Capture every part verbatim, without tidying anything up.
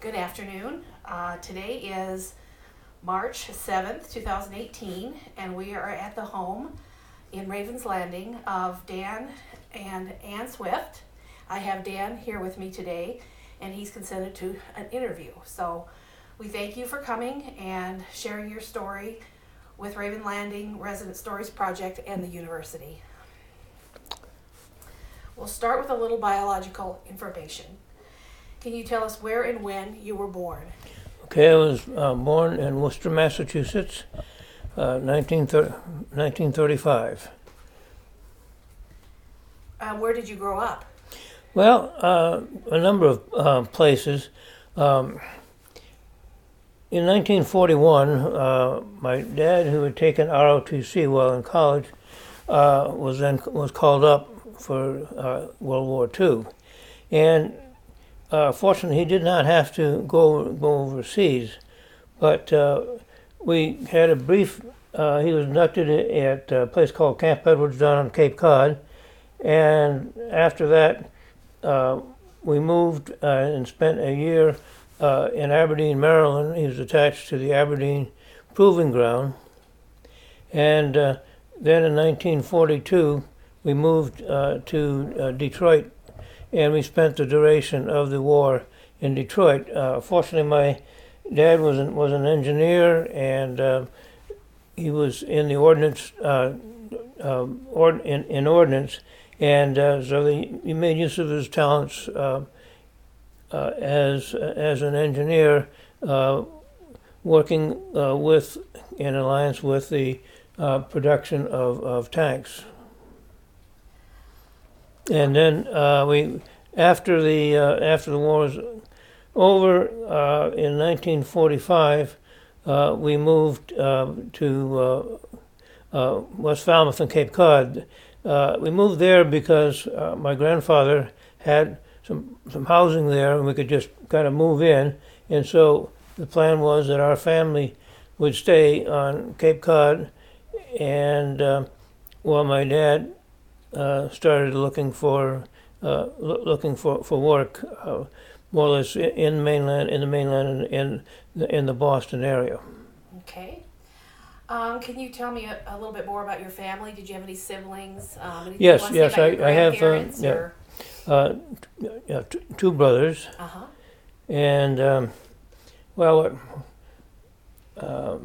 Good afternoon. Uh, today is March seventh, two thousand eighteen, and we are at the home in Ravens Landing of Dan and Ann Swift. I have Dan here with me today, and he's consented to an interview. So we thank you for coming and sharing your story with Raven Landing Resident Stories Project and the university. We'll start with a little biological information. Can you tell us where and when you were born? Okay, I was uh, born in Worcester, Massachusetts, uh, nineteen thirty-five. Uh, where did you grow up? Well, uh, a number of uh, places. Um, in nineteen forty-one, uh, my dad, who had taken R O T C while in college, uh, was then was called up for uh, World War Two, and Uh, fortunately, he did not have to go go overseas, but uh, we had a brief. Uh, he was inducted at a place called Camp Edwards down on Cape Cod, and after that, uh, we moved uh, and spent a year uh, in Aberdeen, Maryland. He was attached to the Aberdeen Proving Ground, and uh, then in nineteen forty-two, we moved uh, to uh, Detroit. And we spent the duration of the war in Detroit. Uh, fortunately, my dad was an, was an engineer, and uh, he was in the ordnance, uh, uh, ord, in, in ordnance, and uh, so he, he made use of his talents uh, uh, as as an engineer, uh, working uh, with in alliance with the uh, production of, of tanks. And then uh, we, after the uh, after the war was over, uh, in nineteen forty-five, uh, we moved uh, to uh, uh, West Falmouth and Cape Cod. Uh, we moved there because uh, my grandfather had some some housing there, and we could just kind of move in. And so the plan was that our family would stay on Cape Cod, and uh, while my dad Uh, started looking for uh, lo- looking for for work, uh, more or less in mainland, in the mainland, and in the, in the Boston area. Okay. Um, can you tell me a, a little bit more about your family? Did you have any siblings? Um, anything Yes, you want to say yes, about I, your I have uh, grandparents, yeah, or- uh, t- yeah, t- two brothers, Uh huh. and um, well, um,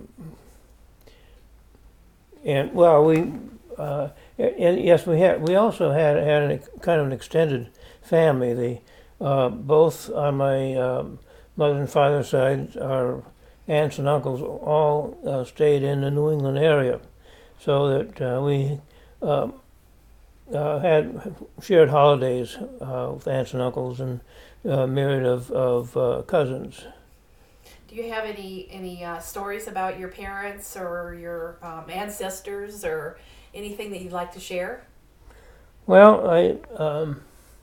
and well, we. Uh, And yes, we had. We also had had a kind of an extended family. The uh, both on my um, mother and father's side, our aunts and uncles all uh, stayed in the New England area, so that uh, we um, uh, had shared holidays uh, with aunts and uncles and a myriad of of uh, cousins. Do you have any any uh, stories about your parents or your um, ancestors or anything that you'd like to share? Well, I um,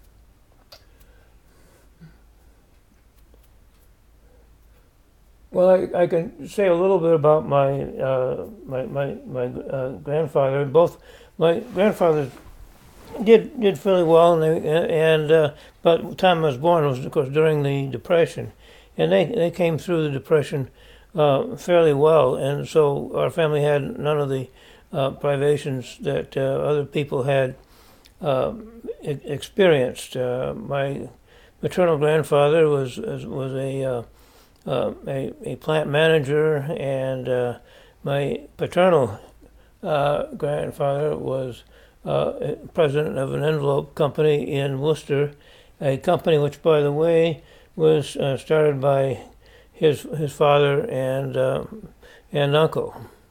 well, I, I can say a little bit about my uh, my my, my uh, grandfather. Both my grandfathers did did fairly well, and they, and uh, but the time I was born was, of course, during the Depression, and they they came through the Depression uh, fairly well, and so our family had none of the Uh, privations that uh, other people had uh, e- experienced. Uh, my maternal grandfather was was a uh, uh, a, a plant manager, and uh, my paternal uh, grandfather was uh, president of an envelope company in Worcester, a company which, by the way, was uh, started by his his father and uh, and uncle.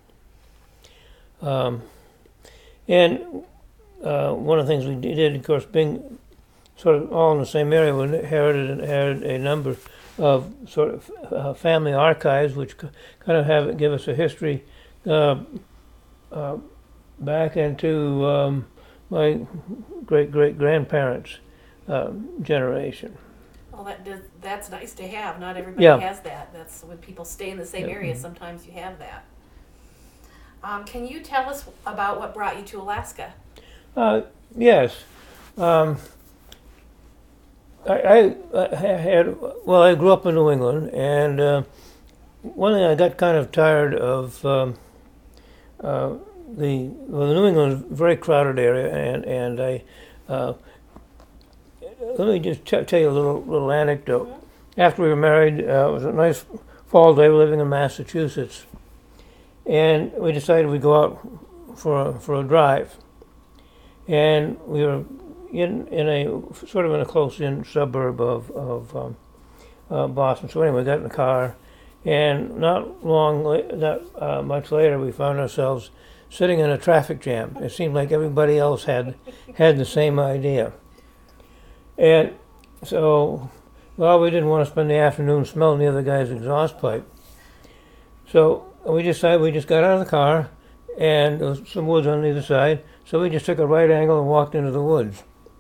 Um, and uh, one of the things we did, of course, being sort of all in the same area, we inherited, inherited a number of sort of uh, family archives, which kind of have give us a history uh, uh, back into um, my great great grandparents' uh, generation. Well, that does, that's nice to have. Not everybody Yeah. has that. That's when people stay in the same Yeah. area. Sometimes you have that. Um, can you tell us about what brought you to Alaska? Uh, yes. Um, I, I had, well, I grew up in New England, and uh, one thing I got kind of tired of um, uh, the, well, the New England is a very crowded area, and, and I, uh, let me just t- tell you a little, little anecdote. Mm-hmm. After we were married, uh, it was a nice fall day, we were living in Massachusetts, and we decided we'd go out for a, for a drive. And we were in in a sort of in a close-in suburb of of um, uh, Boston. So anyway, we got in the car, and not long, la- not uh, much later, we found ourselves sitting in a traffic jam. It seemed like everybody else had had the same idea, and so well, we didn't want to spend the afternoon smelling the other guy's exhaust pipe. So we decided we just got out of the car, and there was some woods on either side. So we just took a right angle and walked into the woods.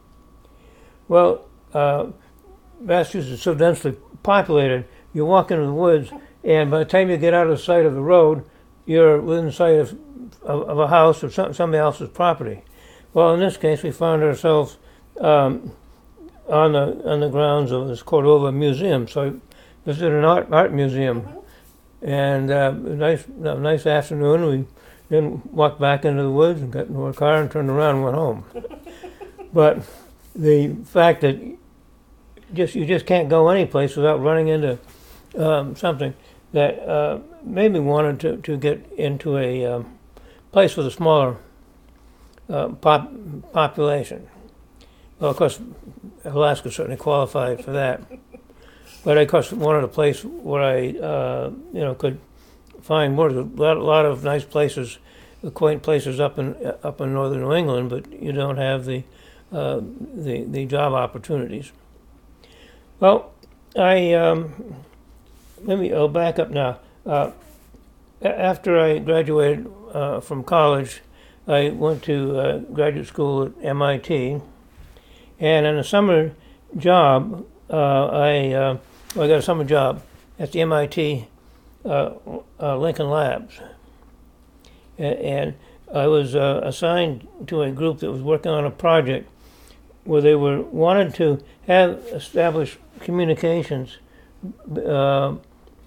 Well, uh, Massachusetts is so densely populated, you walk into the woods, and by the time you get out of sight of the road, you're within sight of, of, of a house or some, somebody else's property. Well, in this case, we found ourselves um, on the on the grounds of this Cordova Museum. So I visited an art, art museum, mm-hmm. and uh, a nice, a nice afternoon. We then walked back into the woods and got into our car and turned around and went home. But the fact that just you just can't go any place without running into um, something that uh, made me wanted to, to get into a um, place with a smaller uh, pop, population. Well, of course, Alaska certainly qualified for that. But I, of course, wanted a place where I, uh, you know, could find more. There's a lot, a lot of nice places, quaint places up in up in northern New England, but you don't have the uh, the the job opportunities. Well, I um, let me. I'll back up now. Uh, after I graduated uh, from college, I went to uh, graduate school at M I T, and in a summer job, uh, I uh, well, I got a summer job at the M I T. Uh, uh, Lincoln Labs, and, and I was uh, assigned to a group that was working on a project where they were wanted to have established communications uh,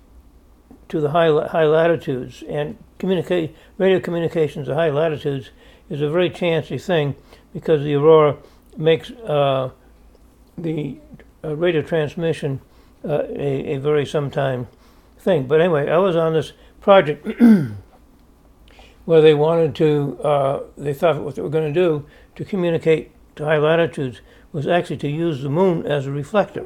to the high high latitudes, and communicate radio communications at high latitudes is a very chancy thing because the aurora makes uh, the uh, radio transmission uh, a, a very sometime thing. But anyway, I was on this project where they wanted to, uh, they thought what they were going to do to communicate to high latitudes was actually to use the moon as a reflector.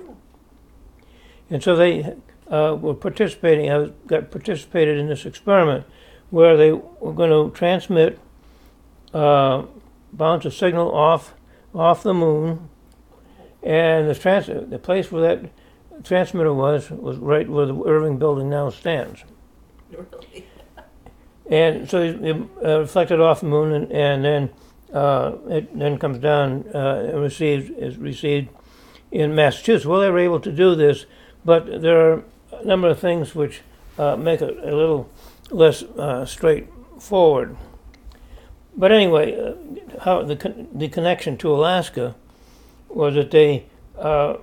And so they uh, were participating, I was, got participated in this experiment where they were going to transmit, uh, bounce a signal off off the moon, and the, trans- the place where that transmitter was was right where the Irving Building now stands. Really? And so it uh, reflected off the moon, and, and then uh, it then comes down uh, and received is received in Massachusetts. Well, they were able to do this, but there are a number of things which uh, make it a little less uh, straightforward. But anyway, uh, how the con- the connection to Alaska was that they. Uh,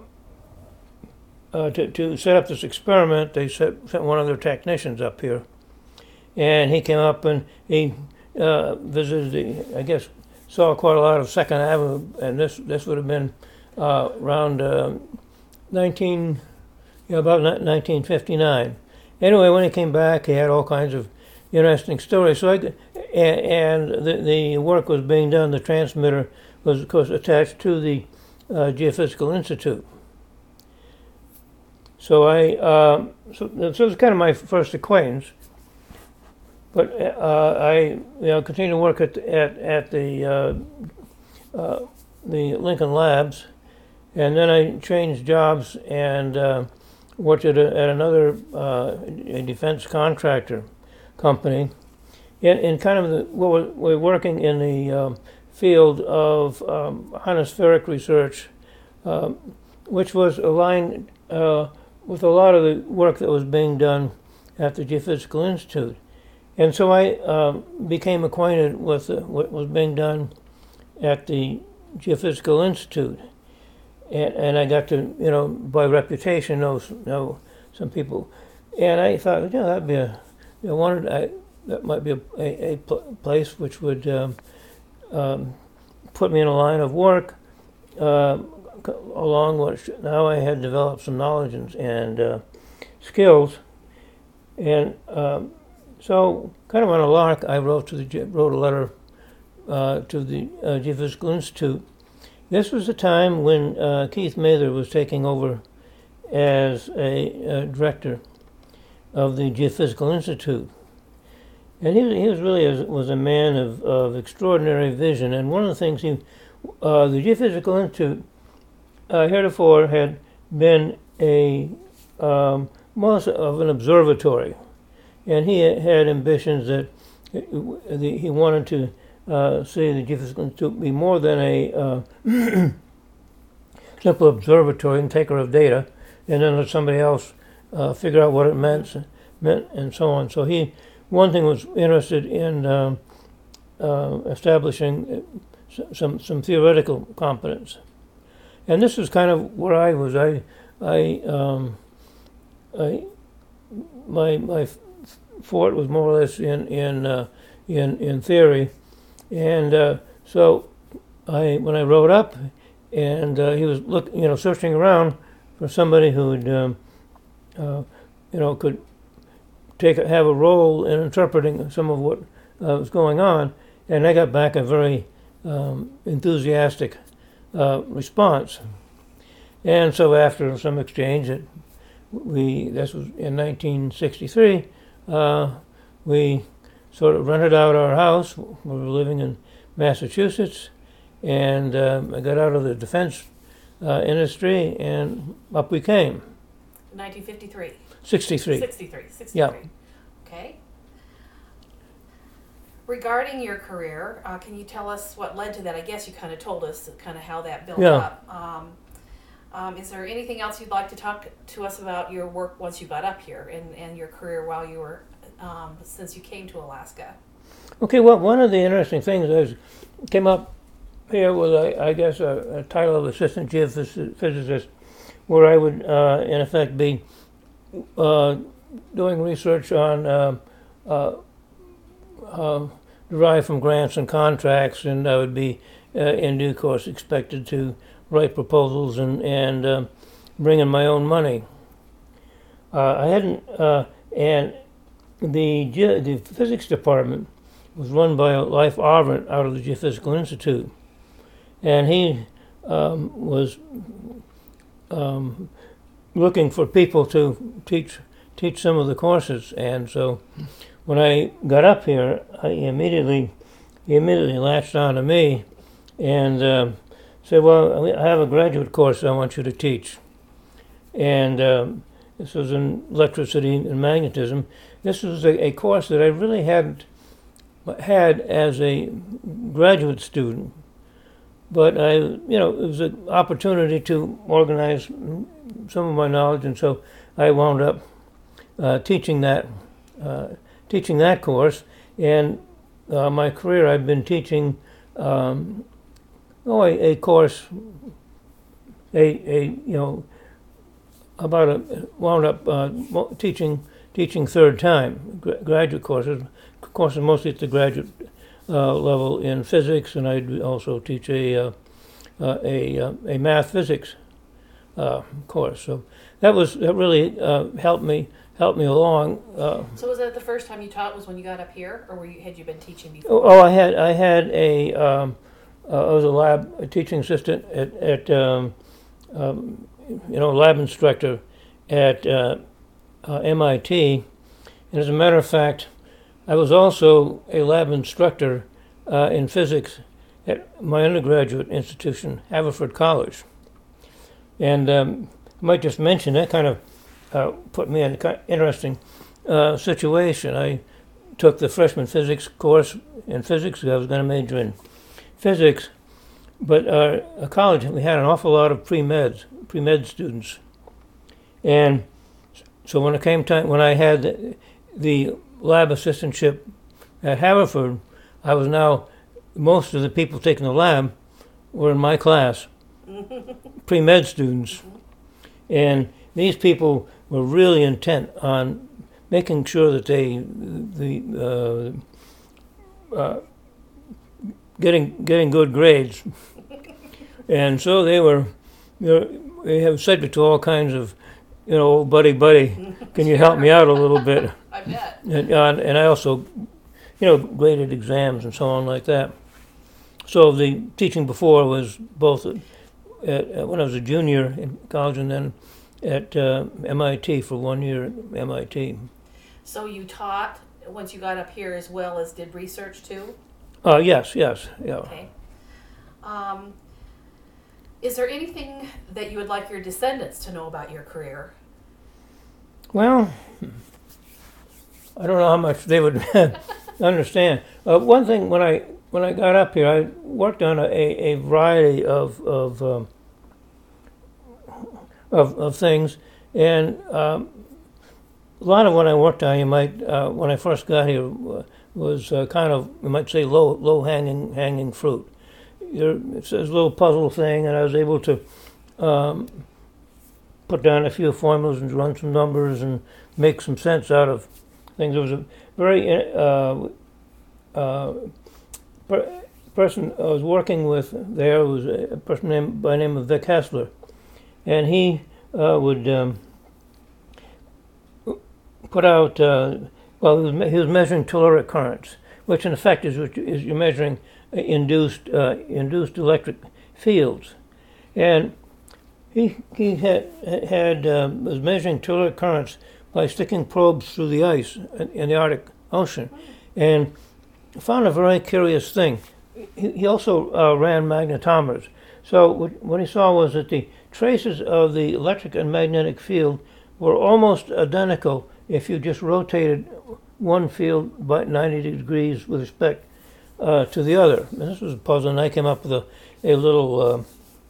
Uh, to, to set up this experiment, they set, sent one of their technicians up here, and he came up and he uh, visited the, I guess, saw quite a lot of Second Avenue, and this this would have been uh, around uh, nineteen, yeah, about nineteen fifty-nine. Anyway, when he came back, he had all kinds of interesting stories. So I, and, and the the work was being done. The transmitter was, of course, attached to the uh, Geophysical Institute. So I, uh, so, so it was kind of my first acquaintance, but uh, I, you know, continued to work at at at the uh, uh, the Lincoln Labs, and then I changed jobs and uh, worked at, a, at another uh, a defense contractor company, in, in kind of the well, we're, we're working in the um, field of um, ionospheric research, um, which was aligned. Uh, with a lot of the work that was being done at the Geophysical Institute. And so I um, became acquainted with uh, what was being done at the Geophysical Institute. and and I got to, you know, by reputation know, know some people, and I thought, you know, that'd be a, you know, wanted I, that might be a, a, a place which would um, um, put me in a line of work. Uh, along what now I had developed some knowledge and, and uh, skills, and um, so kind of on a lark, I wrote to the wrote a letter uh, to the uh, Geophysical Institute. This was the time when uh, Keith Mather was taking over as a uh, director of the Geophysical Institute, and he was, he was really a, was a man of, of extraordinary vision. And one of the things he uh, the Geophysical Institute Uh, heretofore had been a um, most of an observatory, and he had ambitions that he wanted to uh, see the Geophysical Institute be more than a uh, simple observatory and taker of data, and then let somebody else uh, figure out what it meant, meant, and so on. So he, one thing, was interested in um, uh, establishing some some theoretical competence. And this is kind of where I was. I, I, um, I, my my fort was more or less in in uh, in in theory, and uh, so I when I rode up, and uh, he was look you know searching around for somebody who would um, uh, you know could take a, have a role in interpreting some of what uh, was going on, and I got back a very um, enthusiastic Uh, response. And so after some exchange, it, we this was in nineteen sixty-three, uh, we sort of rented out our house. We were living in Massachusetts, and um, I got out of the defense uh, industry, and up we came. nineteen fifty-three. sixty-three. sixty-three. sixty-three. Yeah. Okay. Regarding your career, uh, can you tell us what led to that? I guess you kind of told us kind of how that built Yeah. up. Um, um, is there anything else you'd like to talk to us about your work once you got up here and, and your career while you were, um, since you came to Alaska? Okay, well, one of the interesting things is came up here was, I, I guess, a, a title of assistant geophysicist, where I would, uh, in effect, be uh, doing research on uh, uh, uh, derived from grants and contracts, and I would be, uh, in due course, expected to write proposals and and uh, bring in my own money. Uh, I hadn't, uh, and the ge- the physics department was run by Leif Arvent out of the Geophysical Institute, and he um, was um, looking for people to teach teach some of the courses, and so when I got up here, I immediately he immediately latched on to me and uh, said, "Well, I have a graduate course I want you to teach," and um, this was in electricity and magnetism. This was a, a course that I really hadn't had as a graduate student, but I, you know, it was an opportunity to organize some of my knowledge, and so I wound up uh, teaching that uh, teaching that course. And uh, my career, I've been teaching um, oh a, a course, a a you know about a wound up uh, teaching teaching third time gra- graduate courses. Courses mostly at the graduate uh, level in physics, and I also teach a uh, uh, a uh, a math physics uh, course. So that was that really uh, helped me helped me along. Uh, So was that the first time you taught was when you got up here, or were you, had you been teaching before? oh, oh, I had I had a um, uh, I was a lab a teaching assistant at at um, um, you know lab instructor at uh, uh, M I T, and as a matter of fact, I was also a lab instructor uh, in physics at my undergraduate institution, Haverford College. And um, I might just mention that kind of uh, put me in a kind of interesting uh, situation. I took the freshman physics course in physics. I was going to major in physics, but uh, at college we had an awful lot of pre-meds, pre-med students. And so when it came time, when I had the, the lab assistantship at Haverford, I was now, most of the people taking the lab were in my class, pre-med students. And these people were really intent on making sure that they, the, uh, uh, getting getting good grades. And so they were, you know, they have subject to all kinds of, you know, buddy, buddy, can you help me out a little bit? I bet. And, uh, and I also, you know, graded exams and so on like that. So the teaching before was both at, at, when I was a junior in college and then at uh, M I T for one year at M I T. So you taught once you got up here as well as did research too? Uh, yes, yes, yeah. Okay. Um, is there anything that you would like your descendants to know about your career? Well, I don't know how much they would understand. Uh, one thing, when I when I got up here, I worked on a, a variety of of, um, of of things, and um, a lot of what I worked on, you might uh, when I first got here, uh, was uh, kind of, you might say, low low hanging hanging fruit. You're, it's a little puzzle thing, and I was able to um, put down a few formulas and run some numbers and make some sense out of things. There was a very uh, uh, per- person I was working with there was a person named, by the name of Vic Hessler, and he uh, would um, put out, uh, well, he was, me- he was measuring telluric currents, which in effect is, what you- is you're measuring induced uh, induced electric fields, and he he had had um, was measuring telluric currents by sticking probes through the ice in, in the Arctic Ocean, and found a very curious thing. He, he also uh, ran magnetometers. So what, what he saw was that the traces of the electric and magnetic field were almost identical if you just rotated one field by ninety degrees with respect Uh, to the other. And this was a puzzle, and I came up with a, a little uh,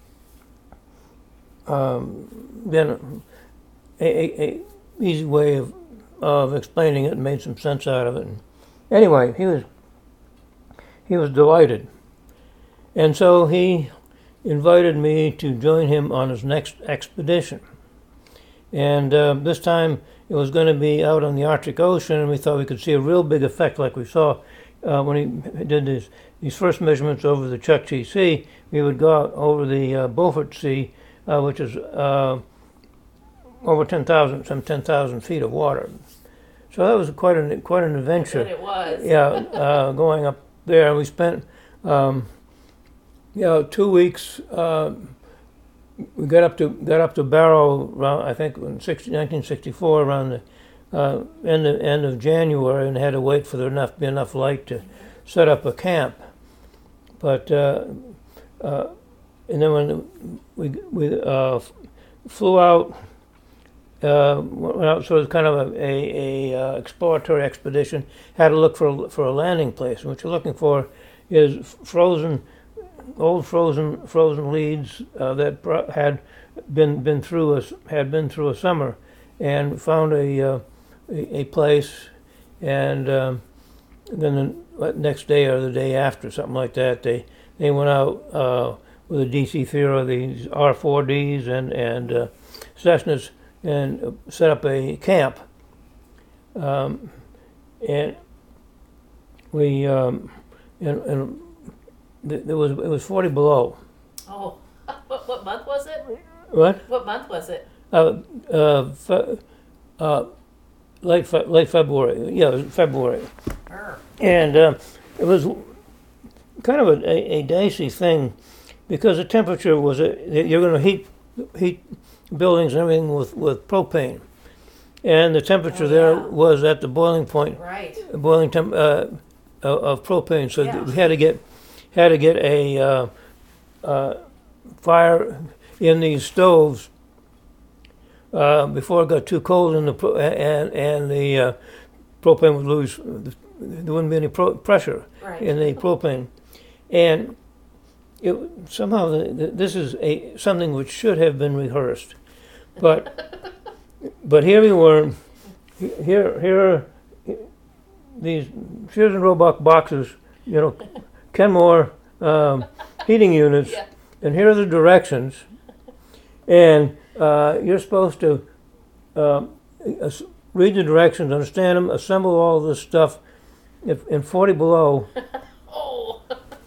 um, then a, a, a easy way of of explaining it and made some sense out of it. And anyway, he was he was delighted, and so he invited me to join him on his next expedition. And uh, this time it was going to be out on the Arctic Ocean, and we thought we could see a real big effect like we saw Uh, when he did his, these first measurements over the Chukchi Sea. We would go out over the uh, Beaufort Sea, uh, which is uh, over ten thousand, some ten thousand feet of water. So that was quite an quite an adventure. It was. Yeah, uh, going up there. We spent, um, you know, two weeks. Uh, we got up to got up to Barrow around, I think, in nineteen sixty-four, around the Uh, end of, end of January, and had to wait for there enough be enough light to set up a camp. But uh, uh, and then when we we uh, flew out, uh, went out, so it was kind of a, a, a uh, exploratory expedition. Had to look for a, for a landing place. And what you're looking for is frozen, old frozen frozen leads uh, that pro- had been been through a had been through a summer, and found a uh, a, a place, and um, then the next day or the day after, something like that, they they went out uh, with a D C Theater, these R four Ds and and uh, Cessnas, and set up a camp. Um, and we um, and, and th- there was it was forty below. Oh, what what month was it? What? What month was it? Uh, uh, fe- uh, late fe- late February. Yeah, it was February. Err. And uh, it was kind of a, a, a dicey thing because the temperature was a, you're going to heat heat buildings and everything with, with propane, and the temperature Oh, there yeah. was at the boiling point, Right. boiling temp uh, of, of propane. So Yeah. we had to get had to get a uh, uh, fire in these stoves uh, before it got too cold, in the pro- and and the uh, propane would lose. There wouldn't be any pro- pressure Right. in the propane, and it, somehow the, the, this is a something which should have been rehearsed, but but here we were. Here here these Sears and Roebuck boxes, you know, Kenmore um, heating units, Yeah. and here are the directions, and uh, you're supposed to uh, read the directions, understand them, assemble all this stuff if, in forty below, Oh.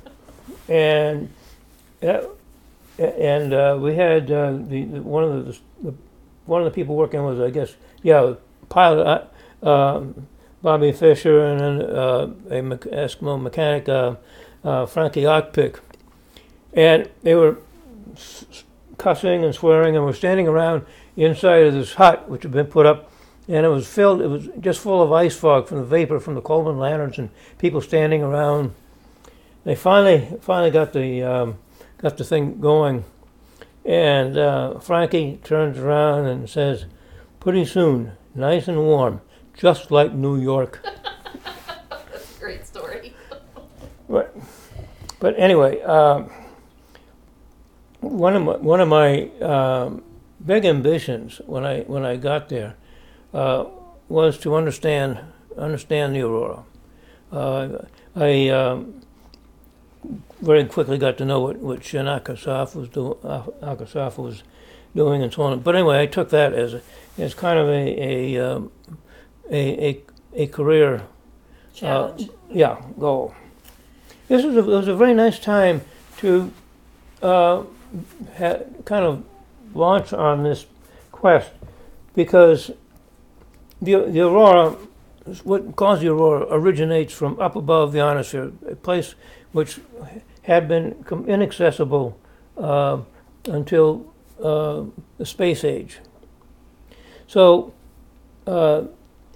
and uh, and uh, we had uh, the, the one of the, the one of the people working was, I guess, yeah, pilot uh, um, Bobby Fisher, and then uh, a me- Eskimo mechanic uh, uh, Frankie Ockpick, and they were s- cussing and swearing, and were standing around inside of this hut which had been put up, and it was filled. It was just full of ice fog from the vapor from the Coleman lanterns and people standing around. They finally finally got the um, got the thing going, and uh, Frankie turns around and says, "Pretty soon, nice and warm, just like New York." That's a great story. But, but anyway, um, one of my, one of my um, big ambitions when I when I got there uh, was to understand understand the aurora. Uh, I um, very quickly got to know what what Shin Akasafa was doing, Akasafa was doing, and so on. But anyway, I took that as a, as kind of a a um, a, a, a career Challenge. Uh, yeah, goal. This was a, it was a very nice time to uh, ha, kind of launch on this quest, because the the aurora, what caused the aurora, originates from up above the ionosphere, a place which had been inaccessible uh, until uh, the space age. So uh,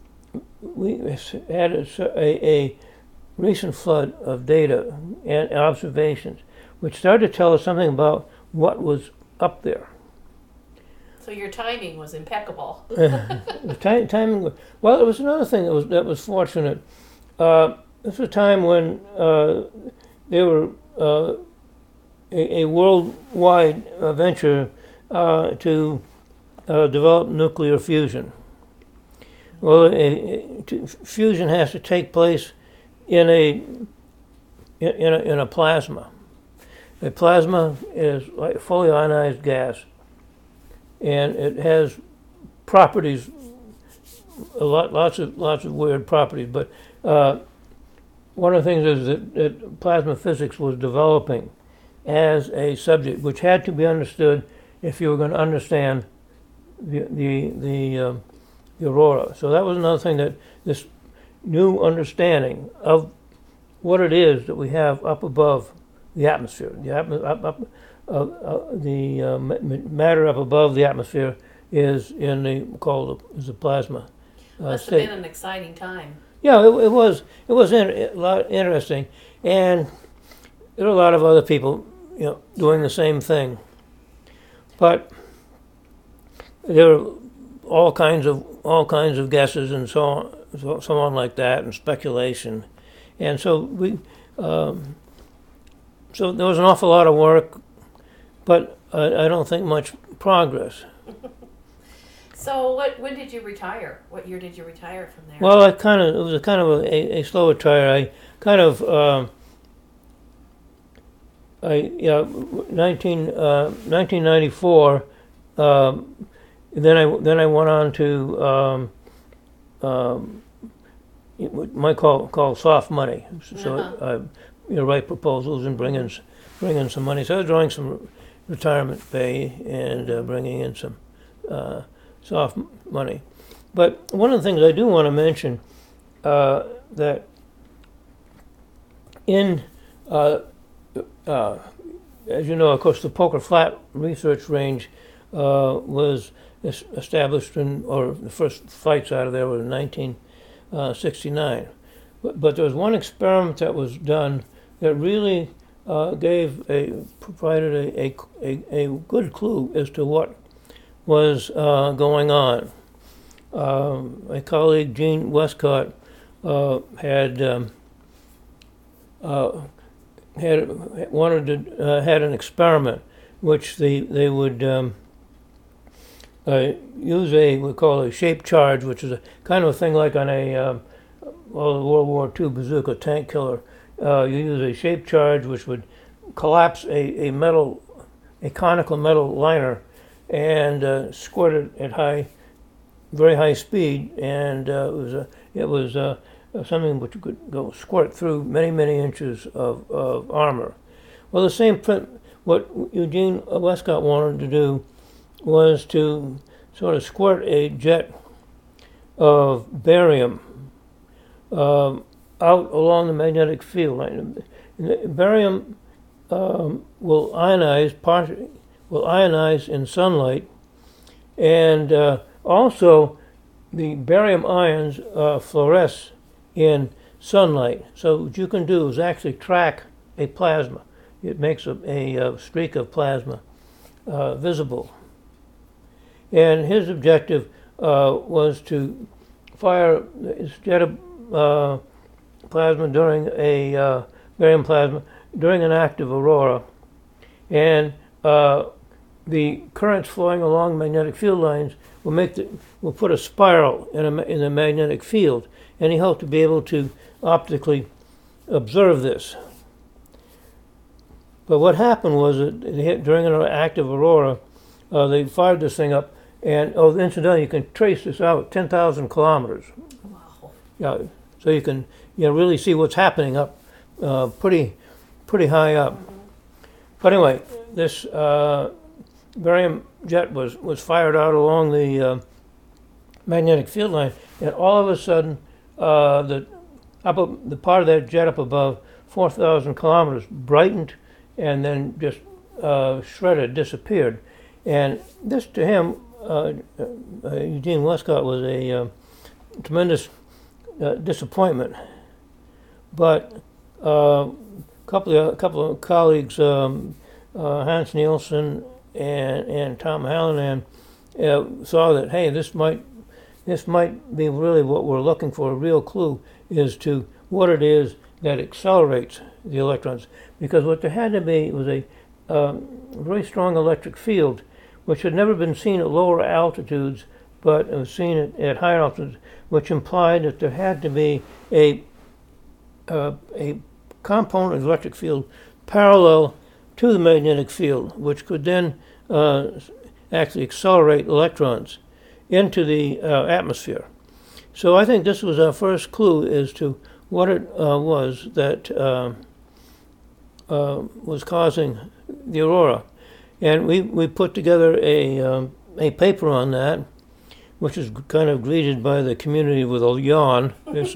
we had a, a, a recent flood of data and observations which started to tell us something about what was up there. So your timing was impeccable. The time, timing. Well, it was another thing that was that was fortunate. Uh, this was a time when uh, they were uh, a, a worldwide uh, venture uh, to uh, develop nuclear fusion. Well, a, a, to, fusion has to take place in a in, in a in a plasma. A plasma is like fully ionized gas, and it has properties, a lot, lots of lots of weird properties. But uh, one of the things is that, that plasma physics was developing as a subject, which had to be understood if you were going to understand the the the, um, the aurora. So that was another thing, that this new understanding of what it is that we have up above the atmosphere, the atmo- up, up, uh, uh, the uh, matter up above the atmosphere is in the called is the plasma uh, Must state. have been an exciting time. Yeah, it, it was. It was in, a lot interesting, and there were a lot of other people, you know, doing the same thing. But there were all kinds of all kinds of guesses and so on, so, so on like that, and speculation, and so we. Um, so there was an awful lot of work, but I, I don't think much progress. So what? When did you retire? What year did you retire from there? Well, I kind of it was a kind of a, a slow retire. I kind of um, I yeah nineteen uh, nineteen ninety-four. Um, then I then I went on to um, um, what you might call call soft money. So Uh-huh. I, you know, write proposals and bring in bring in some money. So I was drawing some retirement pay and uh, bringing in some uh, soft money. But one of the things I do want to mention uh, that in uh, uh, as you know, of course, the Poker Flat Research Range uh, was es- established in, or the first flights out of there were in nineteen sixty-nine. But, but there was one experiment that was done that really uh, gave a provided a, a, a, a good clue as to what was uh, going on. Um, my colleague Gene Westcott uh, had um, uh, had wanted to uh, had an experiment which they they would um, uh, use a we call a shape charge, which is a kind of a thing like on a um, well, World War Two bazooka tank killer. Uh, you use a shape charge which would collapse a, a metal a conical metal liner and uh, squirted at high, very high speed, and uh, it was a, it was uh, something which could go squirt through many many inches of, of armor. Well, the same print, what Eugene Westcott wanted to do was to sort of squirt a jet of barium um, out along the magnetic field line. Barium um, will ionize, partially, will ionize in sunlight, and uh, also the barium ions uh, fluoresce in sunlight. So what you can do is actually track a plasma. It makes a, a, a streak of plasma uh, visible. And his objective uh, was to fire this jet of uh, plasma during a uh, barium plasma during an active aurora, and uh, the currents flowing along magnetic field lines will make the will put a spiral in a in the magnetic field, and he hoped to be able to optically observe this. But what happened was that it hit during an active aurora, uh, they fired this thing up, and oh, incidentally, you can trace this out ten thousand kilometers. Wow. Yeah, so you can you know, really see what's happening up uh, pretty pretty high up. Mm-hmm. But anyway, this uh, barium jet was, was fired out along the uh, magnetic field line, and all of a sudden, uh, the up the part of that jet up above four thousand kilometers brightened, and then just uh, shredded, disappeared. And this, to him, uh, uh, Eugene Westcott, was a uh, tremendous uh, disappointment. But a uh, couple of a couple of colleagues, um, uh, Hans Nielsen and and Tom Hallinan, uh, saw that, hey, this might this might be really what we're looking for. A real clue is to what it is that accelerates the electrons, because what there had to be was a um, very strong electric field, which had never been seen at lower altitudes, but it was seen at, at higher altitudes, which implied that there had to be a uh, a component of the electric field parallel to the magnetic field, which could then uh, actually accelerate electrons into the uh, atmosphere. So I think this was our first clue as to what it uh, was that uh, uh, was causing the aurora. And we, we put together a um, a paper on that, which is kind of greeted by the community with a yawn.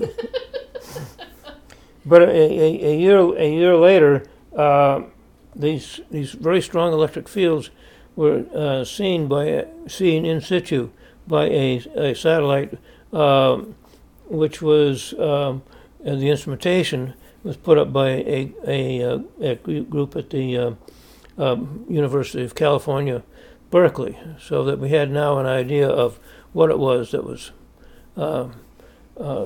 But a, a, a year a year later, uh, these these very strong electric fields were uh, seen by seen in situ by a, a satellite, uh, which was um, the instrumentation was put up by a a, a group at the uh, um, University of California, Berkeley, so that we had now an idea of what it was that was uh, uh,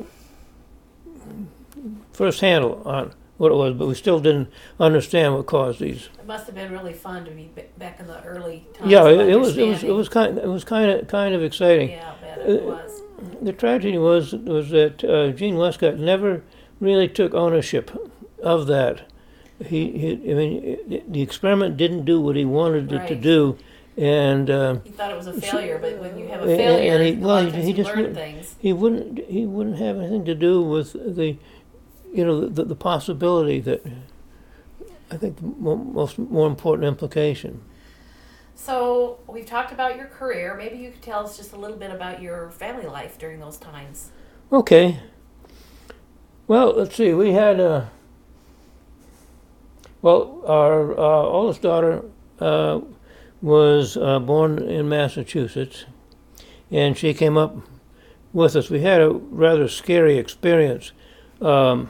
first handle on what it was, but we still didn't understand what caused these. It must have been really fun to be back in the early times. Yeah, it, it was. It was. It was kind. It was kind of kind of exciting. Yeah, I bet it was. Uh, the tragedy was was that uh, Gene Westcott never really took ownership of that. He, he, I mean, the experiment didn't do what he wanted it right. to do, and uh, he thought it was a failure. But when you have a failure, and he, well, he, he just learn wouldn't, things. He wouldn't. He wouldn't have anything to do with the, you know, the, the possibility that. I think the most more important implication. So we've talked about your career. Maybe you could tell us just a little bit about your family life during those times. Okay. Well, let's see. We had a. Well, our uh, oldest daughter uh, was uh, born in Massachusetts, and she came up with us. We had a rather scary experience um,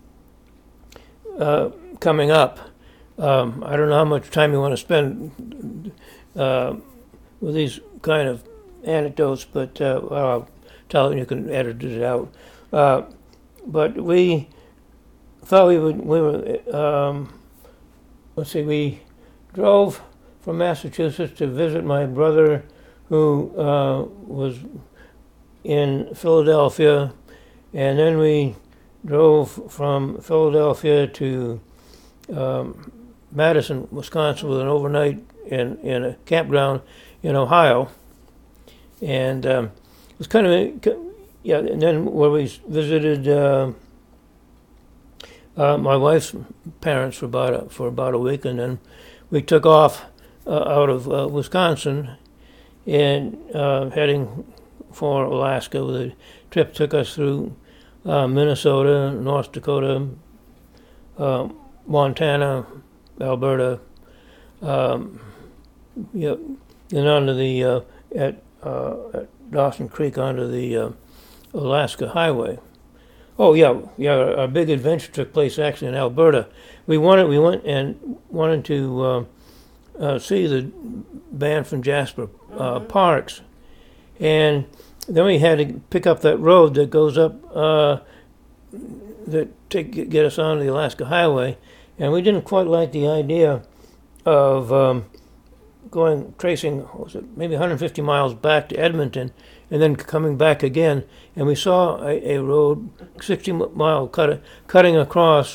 uh, coming up. Um, I don't know how much time you want to spend uh, with these kind of anecdotes, but uh, well, I'll tell you, you can edit it out. Uh, but we thought we would. We were. Um, let's see. We drove from Massachusetts to visit my brother, who uh, was in Philadelphia, and then we drove from Philadelphia to um, Madison, Wisconsin, with an overnight in in a campground in Ohio, and um, it was kind of yeah. And then where we visited uh, uh, my wife's parents for about a, for about a week, and then we took off uh, out of uh, Wisconsin and uh, heading for Alaska. The trip took us through uh, Minnesota, North Dakota, uh, Montana, Alberta, um, yeah, and onto the uh, at, uh, at Dawson Creek onto the uh, Alaska Highway. Oh yeah, yeah. Our big adventure took place actually in Alberta. We wanted we went and wanted to uh, uh, see the band from Jasper uh, mm-hmm. Parks, and then we had to pick up that road that goes up uh, that take get us onto the Alaska Highway, and we didn't quite like the idea of um, going tracing what was it maybe one hundred fifty miles back to Edmonton and then coming back again, and we saw a, a road sixty mile cut, cutting across.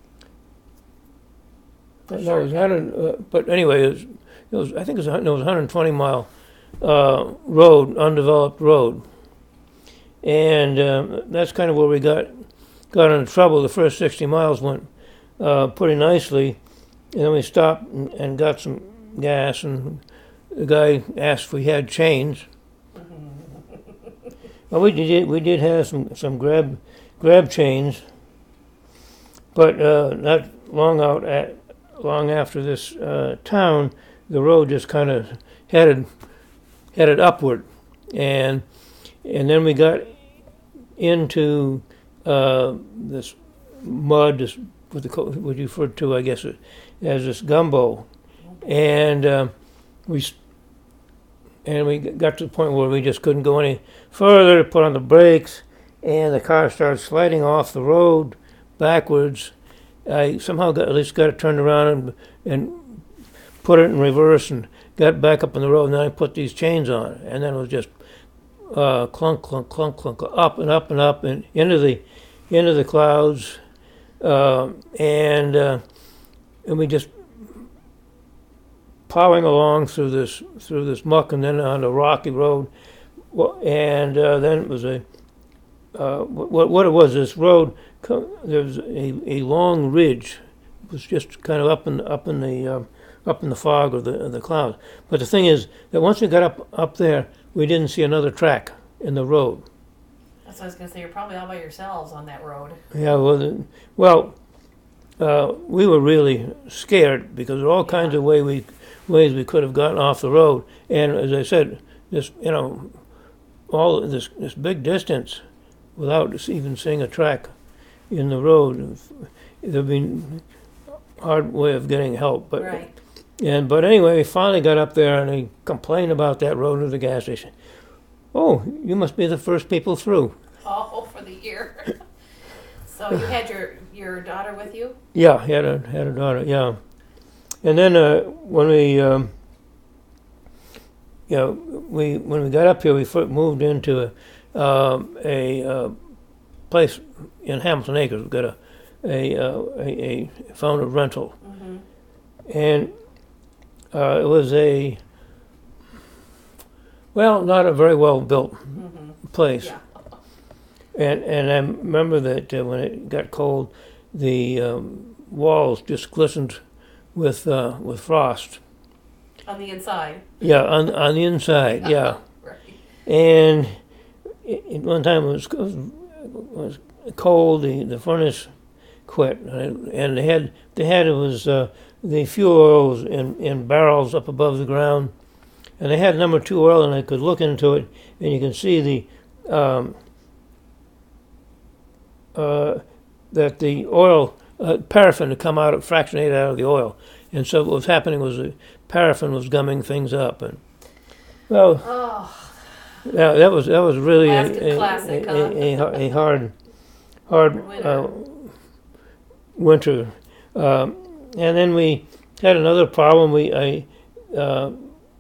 No, it was one hundred, uh, but anyway, it was, it was I think it was, it was one hundred twenty mile uh, road, undeveloped road, and um, that's kind of where we got got into trouble. The first sixty miles went uh, pretty nicely, and then we stopped and, and got some gas, and the guy asked if we had chains. Well, we did we did have some, some grab grab chains, but uh, not long out at long after this uh, town, the road just kind of headed headed upward, and and then we got into uh, this mud, this what the what you referred to, I guess, as this gumbo, and uh, we and we got to the point where we just couldn't go any further. Put on the brakes, and the car started sliding off the road backwards. I somehow got, at least got it turned around and, and put it in reverse and got back up on the road, and then I put these chains on, and then it was just uh, clunk, clunk, clunk, clunk, up and up and up and into the into the clouds, uh, and uh, and we just plowing along through this through this muck, and then on a rocky road, and uh, then it was a uh, what what it was this road. There was a, a long ridge. It was just kind of up in up in the uh, up in the fog of the of the clouds. But the thing is that once we got up up there, we didn't see another track in the road. That's what I was going to say. You're probably all by yourselves on that road. Yeah. Well, the, well, uh, we were really scared because there are all yeah. kinds of way we ways we could have gotten off the road. And as I said, this you know, all this this big distance without even seeing a track in the road, there'd been a hard way of getting help. But right. and but anyway, we finally got up there, and he complained about that road to the gas station. Oh, you must be the first people through. Oh, for the year. So you had your your daughter with you? Yeah, had a had a daughter. Yeah, and then uh, when we, um, you know, we when we got up here, we moved into a um, a uh, place in Hamilton Acres. We've got a a uh, a, a found a rental, mm-hmm. and uh, it was a well, not a very well built mm-hmm. place. Yeah. And and I remember that uh, when it got cold, the um, walls just glistened with uh, with frost. On the inside. Yeah, on on the inside. Yeah. Right. And it, it, one time it was, it was was cold. The the furnace quit, and they had they had it was uh, the fuel oil was in in barrels up above the ground, and they had number two oil, and I could look into it, and you can see the. Um, Uh, that the oil, uh, paraffin had come out, fractionated out of the oil. And so what was happening was the paraffin was gumming things up. And well, oh. yeah, that was that was really a, a, classic, a, huh? a, a, a hard, hard winter. Uh, winter. Um, and then we had another problem. We I uh,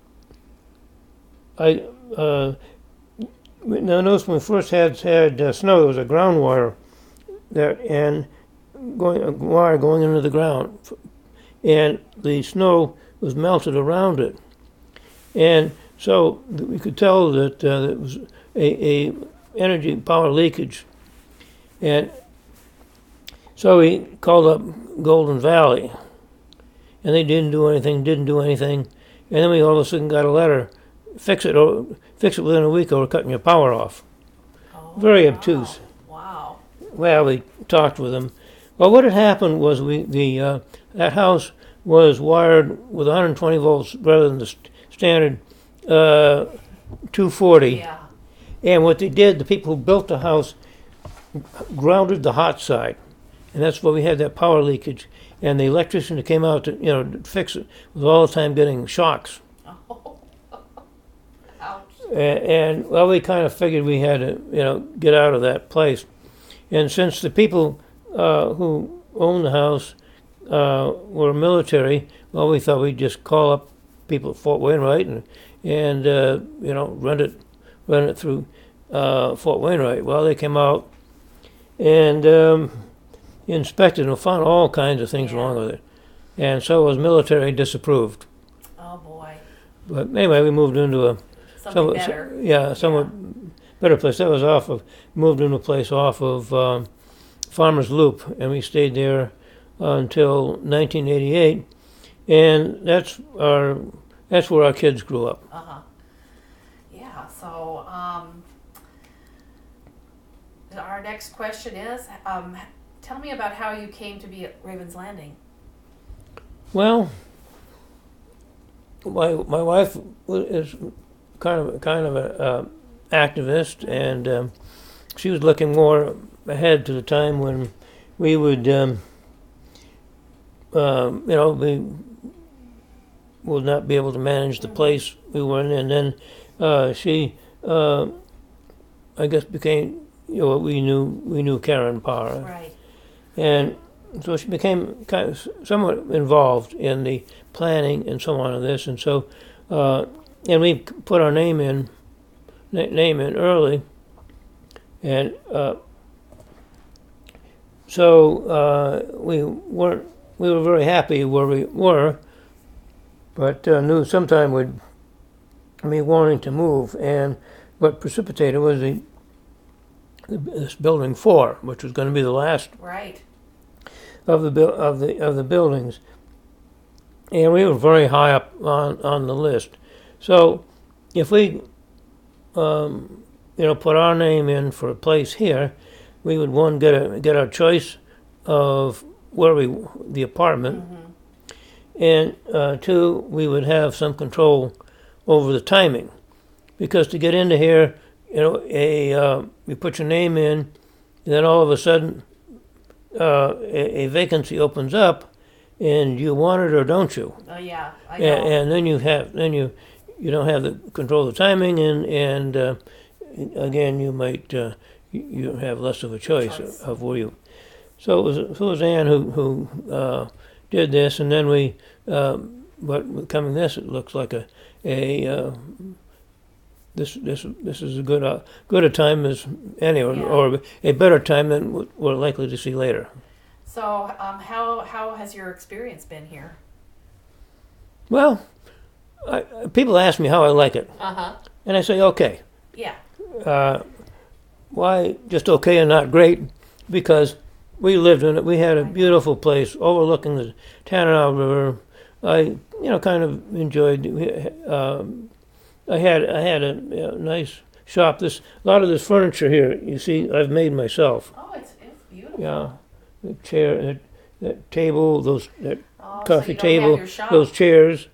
I uh, now notice when we first had had uh, snow, there was a ground wire there, and going a wire going into the ground, and the snow was melted around it. And so we could tell that uh, there was a, a energy power leakage. And so we called up Golden Valley, and they didn't do anything, didn't do anything. And then we all of a sudden got a letter, fix it, or fix it within a week or we're cutting your power off. Oh, Very wow. obtuse. Wow. Well, we talked with them. Well, what had happened was we the uh, that house was wired with one hundred twenty volts rather than the st- standard uh, two forty. Yeah. And what they did, the people who built the house grounded the hot side, and that's why we had that power leakage. And the electrician that came out to you know to fix it was all the time getting shocks. Oh. Ouch. And, and well, we kind of figured we had to you know get out of that place. And since the people uh, who owned the house uh, were military, well, we thought we'd just call up people at Fort Wainwright and and uh, you know rent it rent it through uh, Fort Wainwright. Well, they came out and um, inspected and found all kinds of things Yeah. wrong with it, and so it was military disapproved. Oh boy. But anyway, we moved into a Something somewhat, better. yeah, somewhat better place. That was off of moved into a place off of um, Farmers Loop, and we stayed there until nineteen eighty-eight, and that's our that's where our kids grew up. Uh huh. Yeah. So, um, our next question is, um, tell me about how you came to be at Ravens Landing. Well, my my wife wa- is kind of kind of a uh, activist, and um, she was looking more ahead to the time when we would, um, um, you know, we would not be able to manage the place we were in, and then uh, she, uh, I guess, became you know we knew we knew Karen Parr, Right. and so she became kind of somewhat involved in the planning and so on of this, and so uh, and we put our name in na- name in early, and uh, so uh, we weren't we were very happy where we were, but uh, knew sometime we'd be wanting to move, and what precipitated was the, the this building four, which was going to be the last Right. of the buil- of the of the buildings, and we were very high up on, on the list. So, if we, um, you know, put our name in for a place here, we would one get a get our choice of where we the apartment, Mm-hmm. and uh, two we would have some control over the timing, because to get into here, you know, a uh, you put your name in, and then all of a sudden. Uh, a, a vacancy opens up, and you want it or don't you? Oh yeah. I know. And, and then you have then you you don't have the control of the timing, and and uh, again you might uh, you, you have less of a choice, Choice. of where you. So it was so it was Ann who who uh, did this, and then we. Um, but coming this, it looks like a a. Uh, this this this is a good uh, good a time as any, or, Yeah. or a better time than w- we're likely to see later. So, um, how how has your experience been here? Well, I, people ask me how I like it, Uh huh. and I say okay. Yeah. Uh, why just okay and not great? Because we lived in it. We had a beautiful place overlooking the Tanana River. I you know kind of enjoyed. Um, I had I had a, a nice shop. This a lot of this furniture here, you see, I've made myself. Oh, it's it's beautiful. Yeah, the chair, that, that table, those that Oh, coffee so you don't table, have your shop. those chairs.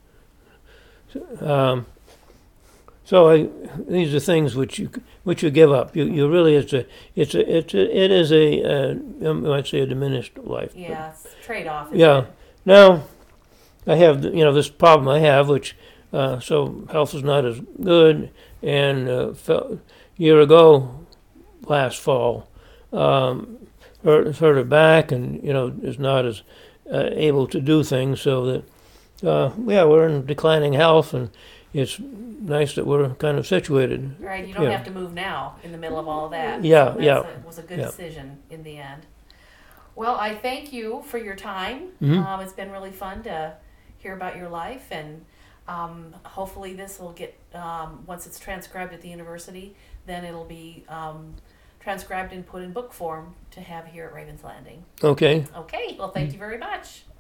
Um, so I, these are things which you which you give up. You you really it's a it's a it's a, it is a uh, I might say a diminished life. Yeah, it's trade off. Yeah. Now I have the, you know this problem I have, which uh, so health is not as good, and uh, fell, year ago, last fall, um, hurt hurt her back, and you know is not as uh, able to do things. So that uh, yeah, we're in declining health, and it's nice that we're kind of situated. Right, you don't Yeah. have to move now in the middle of all that. Yeah, So that's yeah, a- It was a good yeah. decision in the end. Well, I thank you for your time. Mhm. Um, it's been really fun to hear about your life, and um, hopefully this will get, um, once it's transcribed at the university, then it'll be um, transcribed and put in book form to have here at Ravens Landing. Okay. Okay, well, thank you very much.